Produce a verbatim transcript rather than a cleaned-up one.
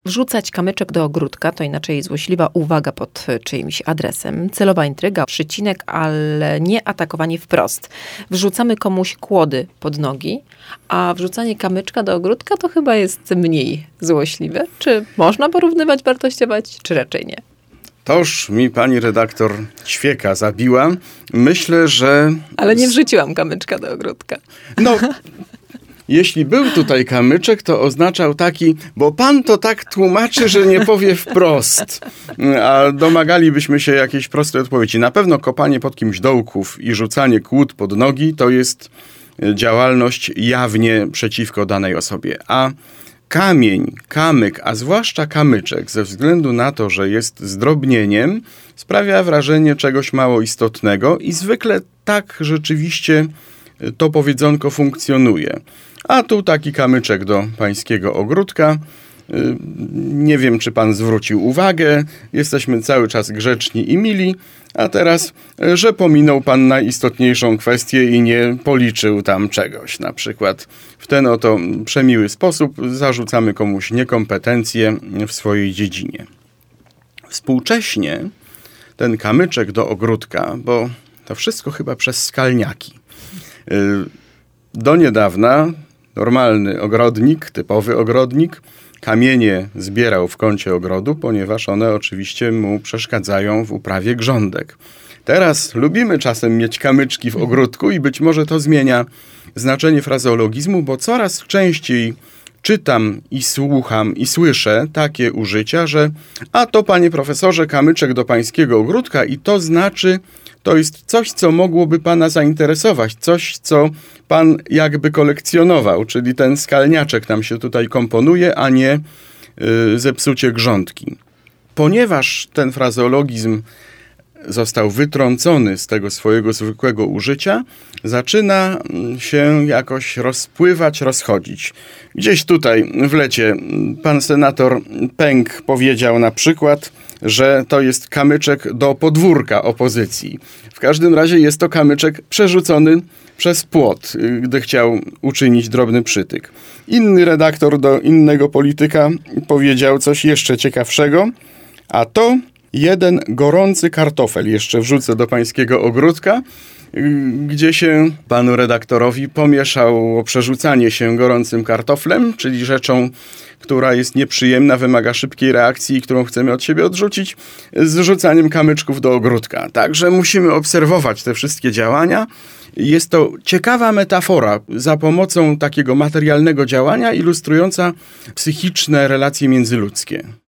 Wrzucać kamyczek do ogródka to inaczej złośliwa uwaga pod czyimś adresem, celowa intryga, przycinek, ale nie atakowanie wprost. Wrzucamy komuś kłody pod nogi, a wrzucanie kamyczka do ogródka to chyba jest mniej złośliwe. Czy można porównywać, wartościować, czy raczej nie? Toż mi pani redaktor ćwieka zabiła. Myślę, że... Ale nie wrzuciłam kamyczka do ogródka. No... Jeśli był tutaj kamyczek, to oznaczał taki, bo pan to tak tłumaczy, że nie powie wprost. A domagalibyśmy się jakiejś prostej odpowiedzi. Na pewno kopanie pod kimś dołków i rzucanie kłód pod nogi to jest działalność jawnie przeciwko danej osobie. A kamień, kamyk, a zwłaszcza kamyczek, ze względu na to, że jest zdrobnieniem, sprawia wrażenie czegoś mało istotnego i zwykle tak rzeczywiście to powiedzonko funkcjonuje. A tu taki kamyczek do pańskiego ogródka. Nie wiem, czy pan zwrócił uwagę. Jesteśmy cały czas grzeczni i mili. A teraz, że pominął pan najistotniejszą kwestię i nie policzył tam czegoś. Na przykład w ten oto przemiły sposób zarzucamy komuś niekompetencje w swojej dziedzinie. Współcześnie ten kamyczek do ogródka, bo to wszystko chyba przez skalniaki. Do niedawna normalny ogrodnik, typowy ogrodnik, kamienie zbierał w kącie ogrodu, ponieważ one oczywiście mu przeszkadzają w uprawie grządek. Teraz lubimy czasem mieć kamyczki w ogródku i być może to zmienia znaczenie frazeologizmu, bo coraz częściej czytam i słucham i słyszę takie użycia, że a to, panie profesorze, kamyczek do pańskiego ogródka i to znaczy, to jest coś, co mogłoby pana zainteresować, coś, co pan jakby kolekcjonował, czyli ten skalniaczek nam się tutaj komponuje, a nie yy, zepsucie grządki. Ponieważ ten frazeologizm został wytrącony z tego swojego zwykłego użycia, zaczyna się jakoś rozpływać, rozchodzić. Gdzieś tutaj w lecie pan senator Pęk powiedział na przykład, że to jest kamyczek do podwórka opozycji. W każdym razie jest to kamyczek przerzucony przez płot, gdy chciał uczynić drobny przytyk. Inny redaktor do innego polityka powiedział coś jeszcze ciekawszego, a to jeden gorący kartofel jeszcze wrzucę do pańskiego ogródka, gdzie się panu redaktorowi pomieszało przerzucanie się gorącym kartoflem, czyli rzeczą, która jest nieprzyjemna, wymaga szybkiej reakcji i którą chcemy od siebie odrzucić, z rzucaniem kamyczków do ogródka. Także musimy obserwować te wszystkie działania. Jest to ciekawa metafora za pomocą takiego materialnego działania ilustrująca psychiczne relacje międzyludzkie.